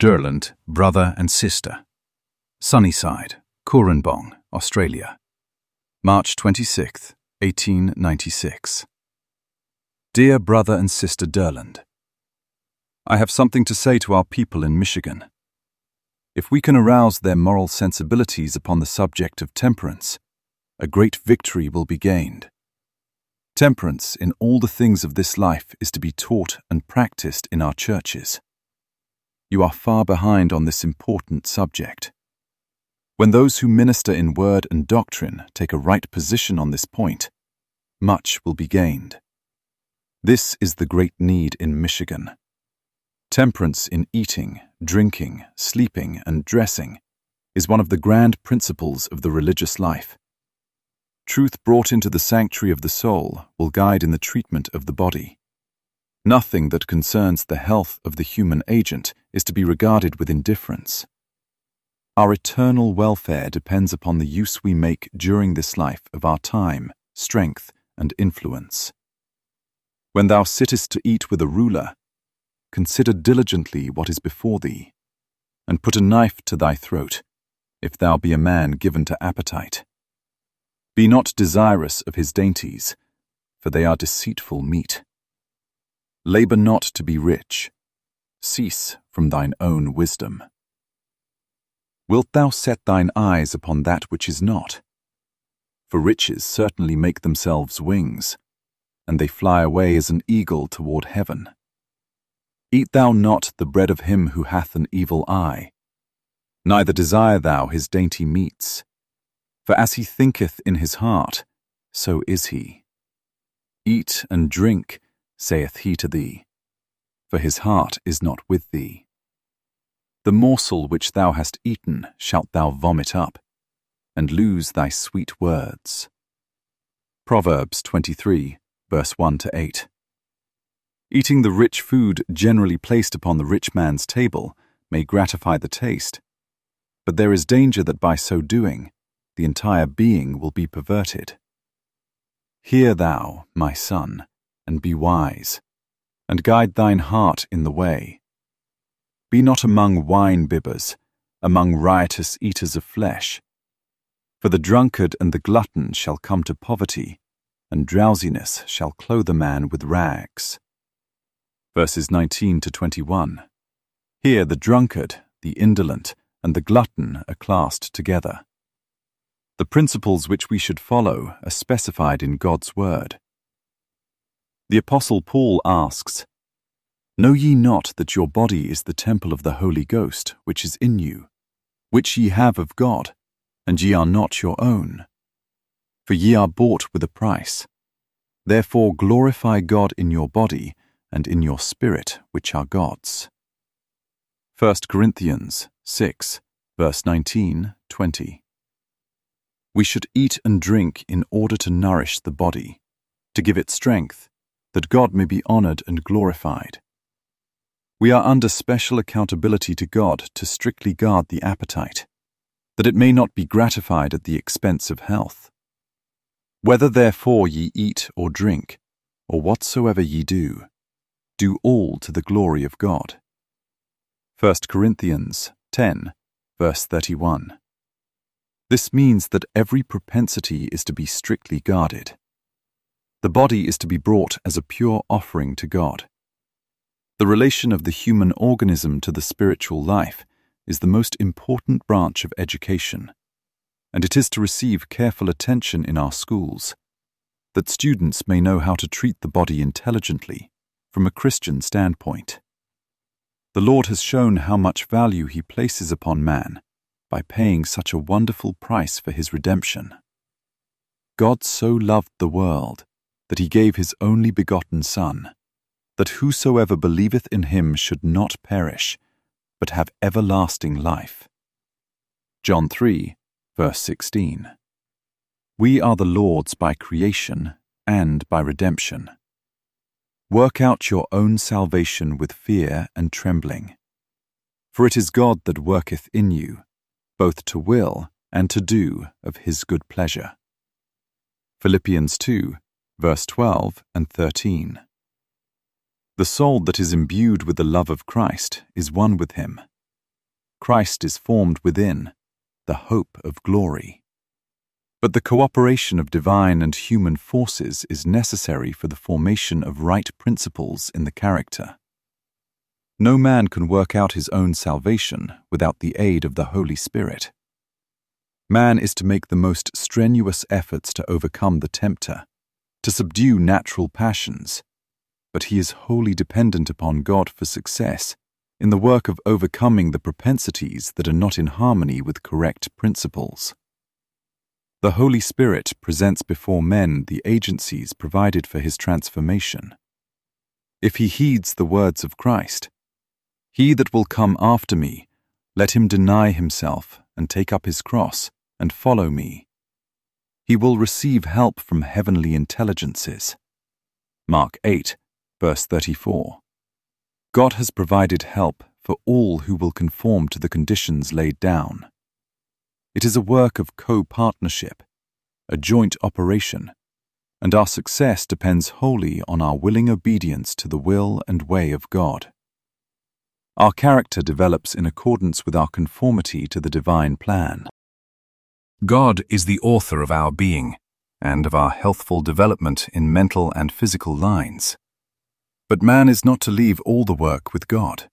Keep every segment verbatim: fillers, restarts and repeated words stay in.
Derland, brother and sister. Sunnyside, Cooranbong, Australia. March twenty-sixth, eighteen ninety-six. Dear Brother and Sister Derland, I have something to say to our people in Michigan. If we can arouse their moral sensibilities upon the subject of temperance, a great victory will be gained. Temperance in all the things of this life is to be taught and practiced in our churches. You are far behind on this important subject. When those who minister in word and doctrine take a right position on this point, much will be gained. This is the great need in Michigan. Temperance in eating, drinking, sleeping, and dressing is one of the grand principles of the religious life. Truth brought into the sanctuary of the soul will guide in the treatment of the body. Nothing that concerns the health of the human agent is to be regarded with indifference. Our eternal welfare depends upon the use we make during this life of our time, strength, and influence. When thou sittest to eat with a ruler, consider diligently what is before thee, and put a knife to thy throat, if thou be a man given to appetite. Be not desirous of his dainties, for they are deceitful meat. Labor not to be rich. Cease from thine own wisdom. Wilt thou set thine eyes upon that which is not? For riches certainly make themselves wings, and they fly away as an eagle toward heaven. Eat thou not the bread of him who hath an evil eye, neither desire thou his dainty meats. For as he thinketh in his heart, so is he. Eat and drink, saith he to thee, for his heart is not with thee. The morsel which thou hast eaten shalt thou vomit up, and lose thy sweet words. Proverbs twenty-three, verse one to eight. Eating the rich food generally placed upon the rich man's table may gratify the taste, but there is danger that by so doing, the entire being will be perverted. Hear thou, my son, and be wise, and guide thine heart in the way. Be not among wine-bibbers, among riotous eaters of flesh. For the drunkard and the glutton shall come to poverty, and drowsiness shall clothe a man with rags. Verses nineteen to twenty-one. Here the drunkard, the indolent, and the glutton are classed together. The principles which we should follow are specified in God's word. The Apostle Paul asks, Know ye not that your body is the temple of the Holy Ghost, which is in you, which ye have of God, and ye are not your own? For ye are bought with a price. Therefore glorify God in your body and in your spirit, which are God's. First Corinthians six, verse nineteen, twenty. We should eat and drink in order to nourish the body, to give it strength, that God may be honored and glorified. We are under special accountability to God to strictly guard the appetite, that it may not be gratified at the expense of health. Whether therefore ye eat or drink, or whatsoever ye do, do all to the glory of God. First Corinthians ten, verse thirty-one. This means that every propensity is to be strictly guarded. The body is to be brought as a pure offering to God. The relation of the human organism to the spiritual life is the most important branch of education, and it is to receive careful attention in our schools, that students may know how to treat the body intelligently from a Christian standpoint. The Lord has shown how much value He places upon man by paying such a wonderful price for his redemption. God so loved the world that He gave His only begotten Son, that whosoever believeth in Him should not perish, but have everlasting life. John three, verse sixteen. We are the Lord's by creation and by redemption. Work out your own salvation with fear and trembling. For it is God that worketh in you, both to will and to do of His good pleasure. Philippians two, verse twelve and thirteen. The soul that is imbued with the love of Christ is one with Him, Christ is formed within, the hope of glory. But the cooperation of divine and human forces is necessary for the formation of right principles in the character. No man can work out his own salvation without the aid of the Holy Spirit. Man is to make the most strenuous efforts to overcome the tempter, to subdue natural passions, but he is wholly dependent upon God for success in the work of overcoming the propensities that are not in harmony with correct principles. The Holy Spirit presents before men the agencies provided for his transformation. If he heeds the words of Christ, "He that will come after me, let him deny himself and take up his cross and follow me," he will receive help from heavenly intelligences. Mark eight, verse thirty-four. God has provided help for all who will conform to the conditions laid down. It is a work of co-partnership, a joint operation, and our success depends wholly on our willing obedience to the will and way of God. Our character develops in accordance with our conformity to the divine plan. God is the author of our being and of our healthful development in mental and physical lines. But man is not to leave all the work with God.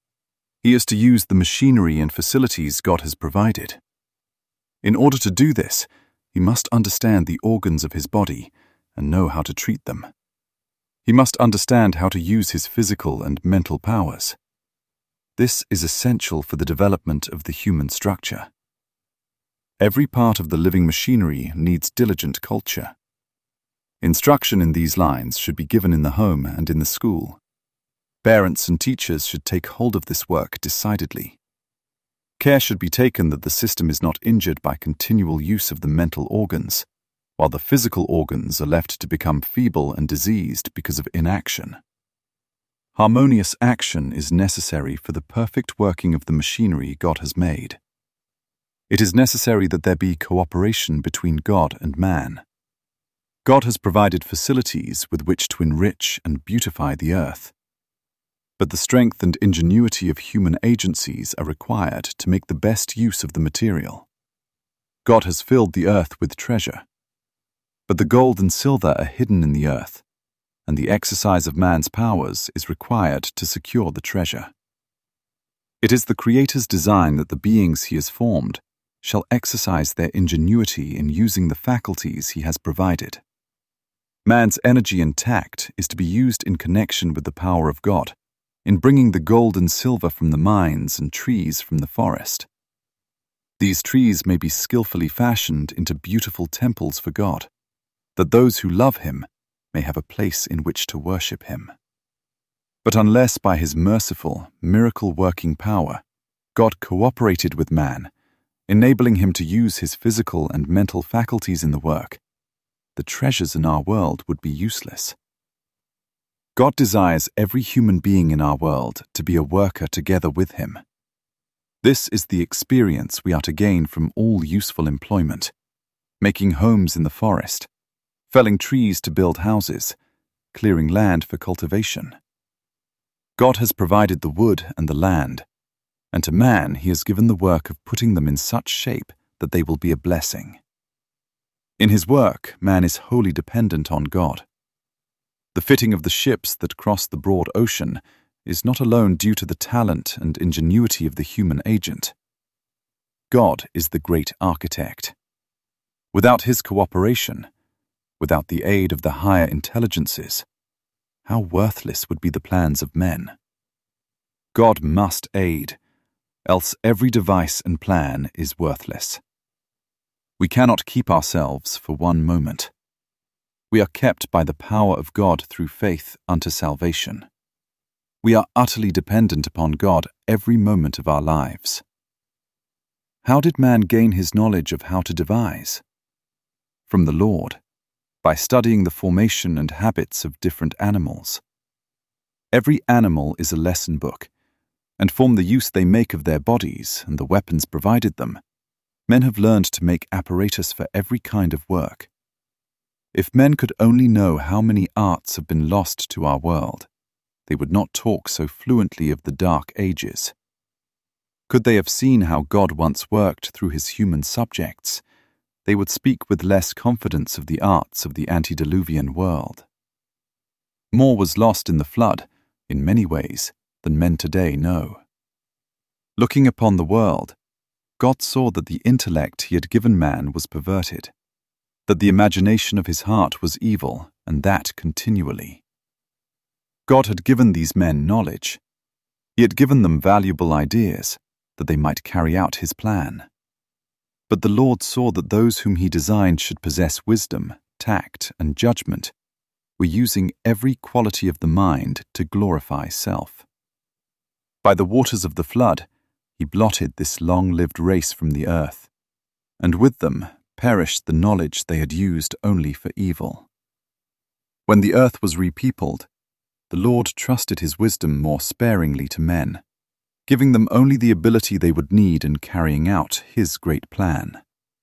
He is to use the machinery and facilities God has provided. In order to do this, he must understand the organs of his body and know how to treat them. He must understand how to use his physical and mental powers. This is essential for the development of the human structure. Every part of the living machinery needs diligent culture. Instruction in these lines should be given in the home and in the school. Parents and teachers should take hold of this work decidedly. Care should be taken that the system is not injured by continual use of the mental organs, while the physical organs are left to become feeble and diseased because of inaction. Harmonious action is necessary for the perfect working of the machinery God has made. It is necessary that there be cooperation between God and man. God has provided facilities with which to enrich and beautify the earth. But the strength and ingenuity of human agencies are required to make the best use of the material. God has filled the earth with treasure. But the gold and silver are hidden in the earth, and the exercise of man's powers is required to secure the treasure. It is the Creator's design that the beings he has formed shall exercise their ingenuity in using the faculties he has provided. Man's energy and tact is to be used in connection with the power of God, in bringing the gold and silver from the mines and trees from the forest. These trees may be skillfully fashioned into beautiful temples for God, that those who love him may have a place in which to worship him. But unless by his merciful, miracle-working power, God cooperated with man, enabling him to use his physical and mental faculties in the work, the treasures in our world would be useless. God desires every human being in our world to be a worker together with him. This is the experience we are to gain from all useful employment, making homes in the forest, felling trees to build houses, clearing land for cultivation. God has provided the wood and the land, and to man he has given the work of putting them in such shape that they will be a blessing. In his work, man is wholly dependent on God. The fitting of the ships that cross the broad ocean is not alone due to the talent and ingenuity of the human agent. God is the great architect. Without his cooperation, without the aid of the higher intelligences, how worthless would be the plans of men. God must aid, else every device and plan is worthless. We cannot keep ourselves for one moment. We are kept by the power of God through faith unto salvation. We are utterly dependent upon God every moment of our lives. How did man gain his knowledge of how to devise? From the Lord, by studying the formation and habits of different animals. Every animal is a lesson book, and from the use they make of their bodies and the weapons provided them, men have learned to make apparatus for every kind of work. If men could only know how many arts have been lost to our world, they would not talk so fluently of the dark ages. Could they have seen how God once worked through his human subjects, they would speak with less confidence of the arts of the antediluvian world. More was lost in the flood, in many ways, than men today know. Looking upon the world, God saw that the intellect he had given man was perverted, that the imagination of his heart was evil, and that continually. God had given these men knowledge. He had given them valuable ideas, that they might carry out his plan. But the Lord saw that those whom he designed should possess wisdom, tact, and judgment were using every quality of the mind to glorify self. By the waters of the flood, he blotted this long-lived race from the earth, and with them perished the knowledge they had used only for evil. When the earth was repeopled, the Lord trusted his wisdom more sparingly to men, giving them only the ability they would need in carrying out his great plan.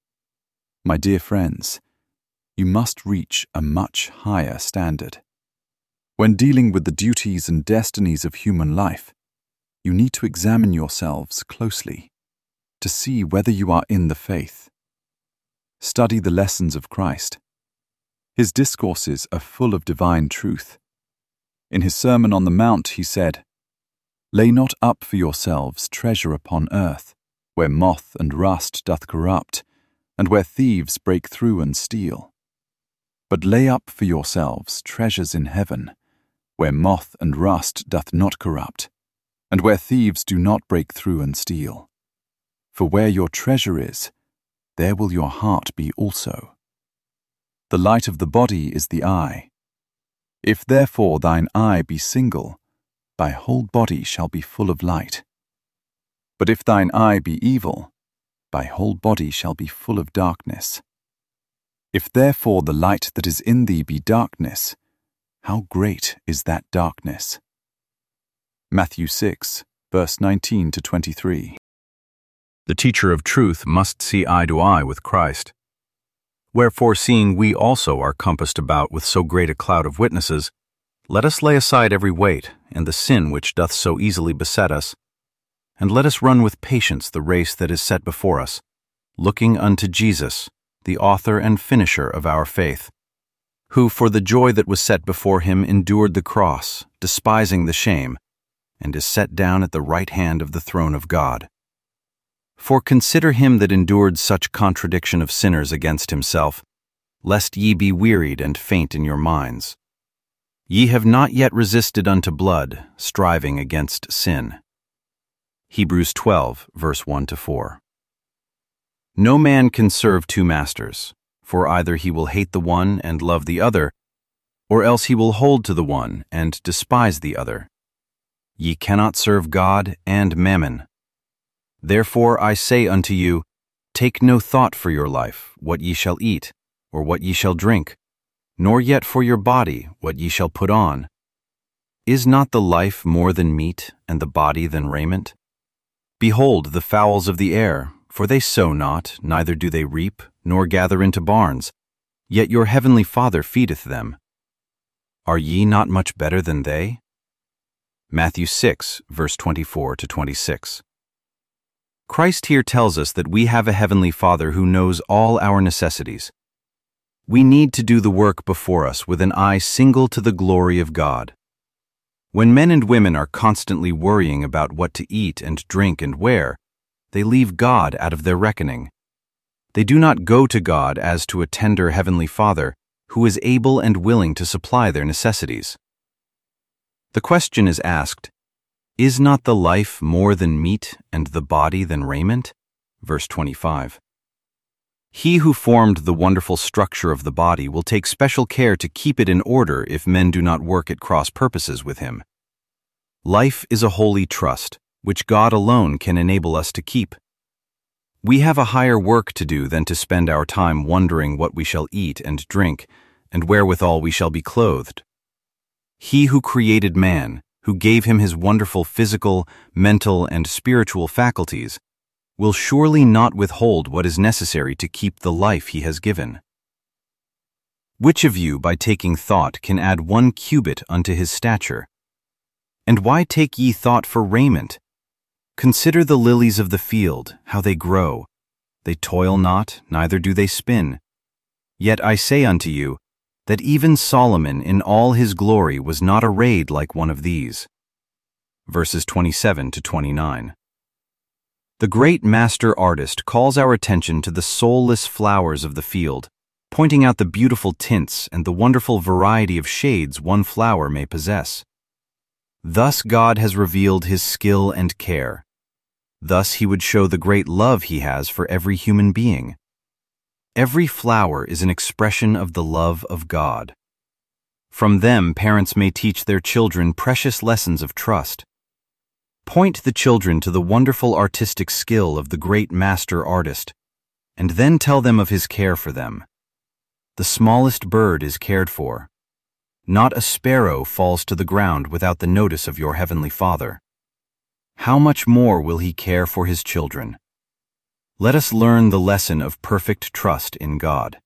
My dear friends, you must reach a much higher standard. When dealing with the duties and destinies of human life, you need to examine yourselves closely to see whether you are in the faith. Study the lessons of Christ. His discourses are full of divine truth. In his Sermon on the Mount he said, "Lay not up for yourselves treasure upon earth, where moth and rust doth corrupt, and where thieves break through and steal. But lay up for yourselves treasures in heaven, where moth and rust doth not corrupt, and where thieves do not break through and steal. For where your treasure is, there will your heart be also. The light of the body is the eye. If therefore thine eye be single, thy whole body shall be full of light. But if thine eye be evil, thy whole body shall be full of darkness. If therefore the light that is in thee be darkness, how great is that darkness?" Matthew six, verse nineteen to twenty-three. The teacher of truth must see eye to eye with Christ. Wherefore, seeing we also are compassed about with so great a cloud of witnesses, let us lay aside every weight, and the sin which doth so easily beset us, and let us run with patience the race that is set before us, looking unto Jesus, the author and finisher of our faith, who for the joy that was set before him endured the cross, despising the shame, and is set down at the right hand of the throne of God. For consider him that endured such contradiction of sinners against himself, lest ye be wearied and faint in your minds. Ye have not yet resisted unto blood, striving against sin. Hebrews twelve, verse one to four. No man can serve two masters, for either he will hate the one and love the other, or else he will hold to the one and despise the other. Ye cannot serve God and mammon. Therefore I say unto you, take no thought for your life, what ye shall eat, or what ye shall drink, nor yet for your body, what ye shall put on. Is not the life more than meat, and the body than raiment? Behold the fowls of the air, for they sow not, neither do they reap, nor gather into barns, yet your heavenly Father feedeth them. Are ye not much better than they? Matthew six, verse twenty-four to twenty-six. Christ here tells us that we have a heavenly Father who knows all our necessities. We need to do the work before us with an eye single to the glory of God. When men and women are constantly worrying about what to eat and drink and wear, they leave God out of their reckoning. They do not go to God as to a tender heavenly Father who is able and willing to supply their necessities. The question is asked, is not the life more than meat and the body than raiment? Verse twenty-five. He who formed the wonderful structure of the body will take special care to keep it in order if men do not work at cross purposes with him. Life is a holy trust, which God alone can enable us to keep. We have a higher work to do than to spend our time wondering what we shall eat and drink, and wherewithal we shall be clothed. He who created man, who gave him his wonderful physical, mental, and spiritual faculties, will surely not withhold what is necessary to keep the life he has given. Which of you, by taking thought, can add one cubit unto his stature? And why take ye thought for raiment? Consider the lilies of the field, how they grow. They toil not, neither do they spin. Yet I say unto you, that even Solomon in all his glory was not arrayed like one of these. Verses twenty-seven to twenty-nine. The great master artist calls our attention to the soulless flowers of the field, pointing out the beautiful tints and the wonderful variety of shades one flower may possess. Thus God has revealed his skill and care. Thus he would show the great love he has for every human being. Every flower is an expression of the love of God. From them, parents may teach their children precious lessons of trust. Point the children to the wonderful artistic skill of the great master artist, and then tell them of his care for them. The smallest bird is cared for. Not a sparrow falls to the ground without the notice of your heavenly Father. How much more will he care for his children? Let us learn the lesson of perfect trust in God.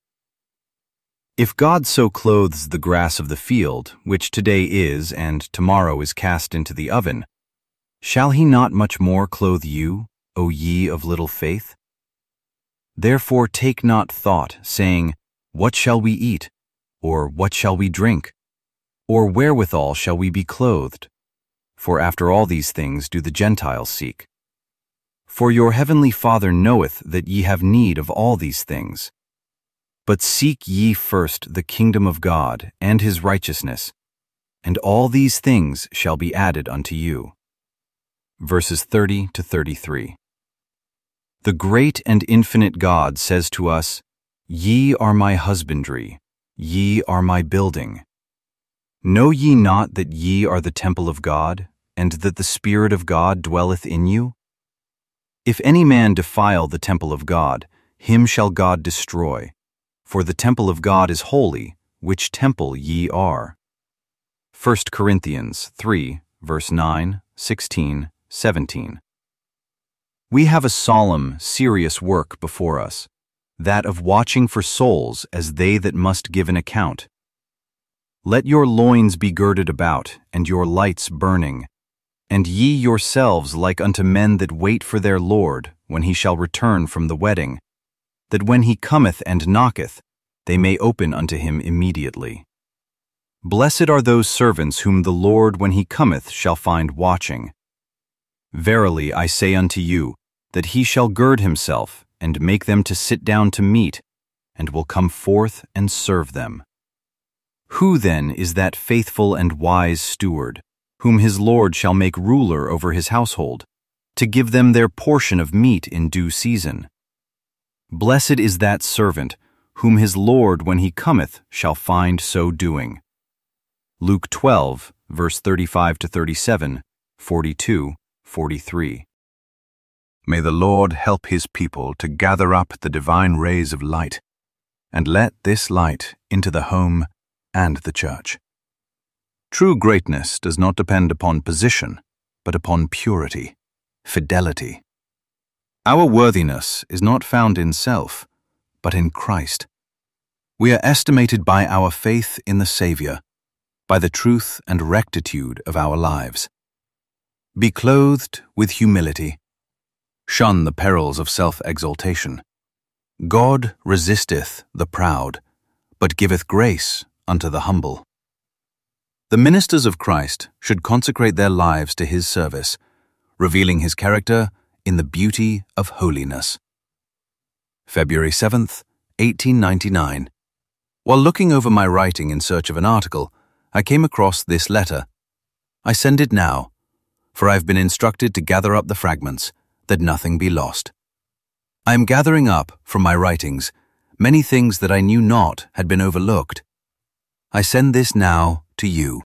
If God so clothes the grass of the field, which today is and tomorrow is cast into the oven, shall he not much more clothe you, O ye of little faith? Therefore take not thought, saying, What shall we eat? Or what shall we drink? Or wherewithal shall we be clothed? For after all these things do the Gentiles seek. For your heavenly Father knoweth that ye have need of all these things. But seek ye first the kingdom of God and his righteousness, and all these things shall be added unto you. Verses thirty to thirty-three. The great and infinite God says to us, Ye are my husbandry, ye are my building. Know ye not that ye are the temple of God, and that the Spirit of God dwelleth in you? If any man defile the temple of God, him shall God destroy. For the temple of God is holy, which temple ye are. First Corinthians three, verse nine, sixteen, seventeen. We have a solemn, serious work before us, that of watching for souls as they that must give an account. Let your loins be girded about, and your lights burning, and ye yourselves like unto men that wait for their Lord, when he shall return from the wedding, that when he cometh and knocketh, they may open unto him immediately. Blessed are those servants whom the Lord when he cometh shall find watching. Verily I say unto you, that he shall gird himself, and make them to sit down to meat, and will come forth and serve them. Who then is that faithful and wise steward, whom his Lord shall make ruler over his household, to give them their portion of meat in due season? Blessed is that servant, whom his Lord when he cometh shall find so doing. Luke twelve, verse thirty-five to thirty-seven, forty-two, forty-three. May the Lord help his people to gather up the divine rays of light, and let this light into the home and the church. True greatness does not depend upon position, but upon purity, fidelity. Our worthiness is not found in self, but in Christ. We are estimated by our faith in the Savior, by the truth and rectitude of our lives. Be clothed with humility. Shun the perils of self-exaltation. God resisteth the proud, but giveth grace unto the humble. The ministers of Christ should consecrate their lives to his service, revealing his character in the beauty of holiness. February seventh, eighteen ninety-nine. While looking over my writing in search of an article, I came across this letter. I send it now, for I have been instructed to gather up the fragments, that nothing be lost. I am gathering up, from my writings, many things that I knew not had been overlooked. I send this now to you.